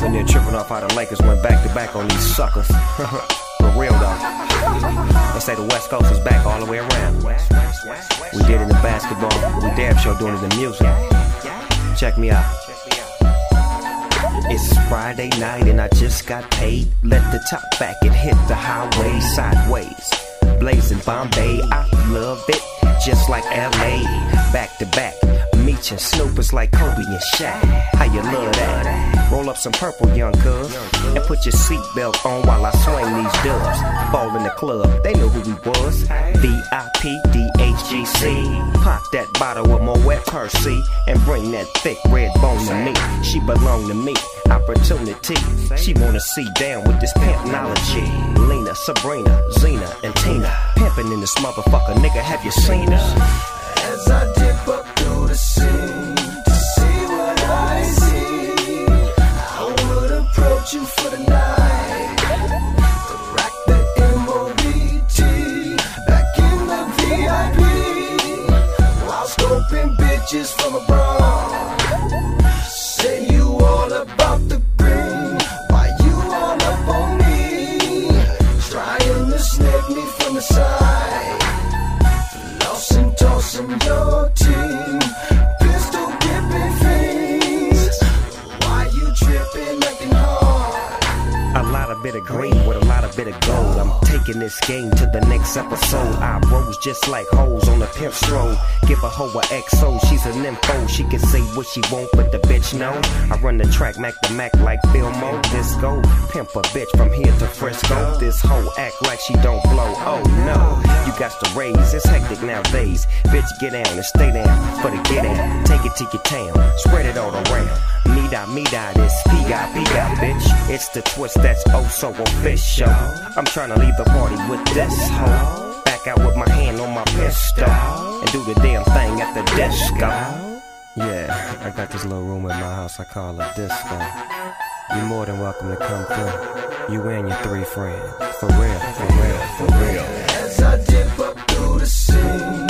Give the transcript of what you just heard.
sitting there tripping off how the Lakers went back to back on these suckers. For real though. They say the West Coast is back all the way around. We did it in basketball, we damn sure doing it in music. Check me out. It's Friday night and I just got paid. Let the top back and hit the highway sideways. Blazing Bombay, I love it, just like LA. Back to back, Meech and Snoop is like Kobe and Shaq. How you love that? Roll up some purple, young cuz, and put your seatbelt on while I swing these dubs. Ball in the club, they know who we was. VIP, DHGC. Pop that bottle of Moet Percy and bring that thick red bone to me. She belong to me, opportunity. She wanna see down with this pimpnology. Lena, Sabrina, Zena, and Tina. Pimpin' in this motherfucker, nigga, have you seen her? As I dip up through the scene to see what I see, I would approach you for the night. Rack the MOBT back in the VIP, while scoping bitches from abroad. Say you all about the green, why you all up on me, trying to snake me from the side. Tossing, tossing your team, pistol dipping fiends. Why you tripping, acting hard? A lot of bit of green with a lot of bit of gold. I'm taking this game to the next episode. I rose just like hoes on a pimp stroll. Give a hoe a XO, she's an info. She can say what she want, but the bitch know. I run the track, Mac to Mac like Phil Mo. Disco, pimp a bitch from here to Frisco. This hoe act like she don't blow. Oh no, you got to raise, it's hectic nowadays. Bitch, get down and stay down for the get down. Take it to your town, spread it all around. Me-da, this P-got, bitch. It's the twist that's oh so official. I'm trying to leave the party with this hoe. Back out with my hand on my pistol and do the damn thing at the disco. Yeah, I got this little room in my house, I call it disco. You're more than welcome to come through. You and your 3 friends. For real, for real, for real. As I dip up through the scene